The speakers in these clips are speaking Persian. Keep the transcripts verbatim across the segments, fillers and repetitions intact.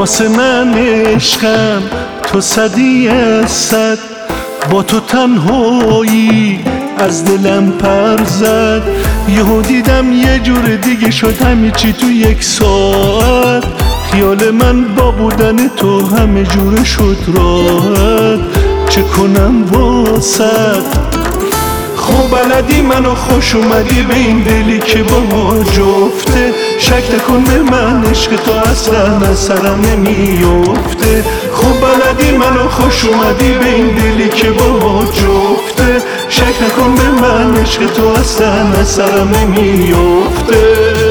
واسه من عشقم تو صدی از صد، با تو تنهایی از دلم پر زد. یهو دیدم یه جور دیگه شد همه چی تو یک ساعت، خیال من با بودن تو همه جور شد راحت. چه کنم واسد؟ خب بلدی منو خوش اومدی به این دلی که با ما جفته. شک نکن به من عشق تو اصلا از سرم نمیفته. خب بلدی منو خوش اومدی به این دلی که با ما جفته. شک نکن به من عشق تو اصلا از سرم نمیفته.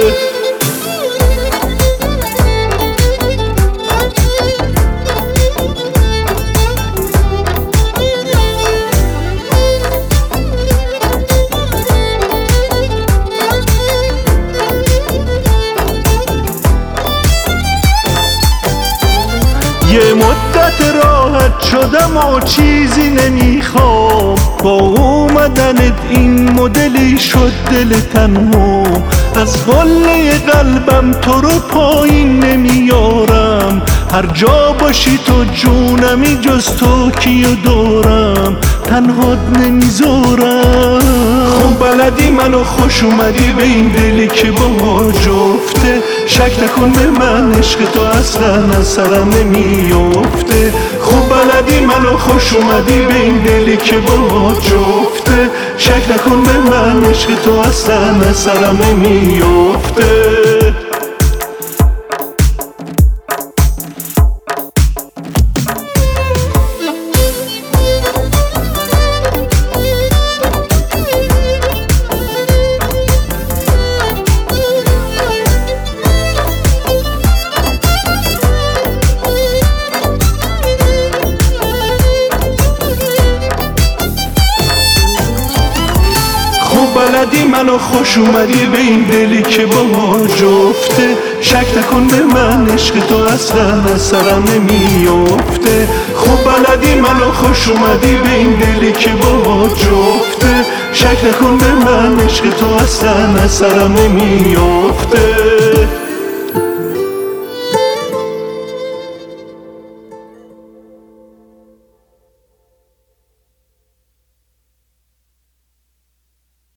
یه مدت راحت شدم و چیزی نمیخوام، با اومدنت این مدلی شد دل تنها. از قله قلبم تو رو پایین نمیارم، هر جا باشی تو جونمی جز تو کیو دارم، تنهات نمیذارم. خب بلدی منو خوش اومدی به این دلی که با ما جفته. شک نکن به من عشق تو اصلا از سرم نمیفته. خب بلدی منو خوش اومدی به این دلی که با ما جفته. شک نکن به من عشق تو اصلا از سرم نمیفته. بلدی منو خوش اومدی به این دلی که با ما جفته. شک نکن به من عشق تو اصلا از سرم نمیفته. خب بلدی منو خوش اومدی به این دلی که با ما جفته. شک نکن به من عشق تو اصلا از سرم نمیفته.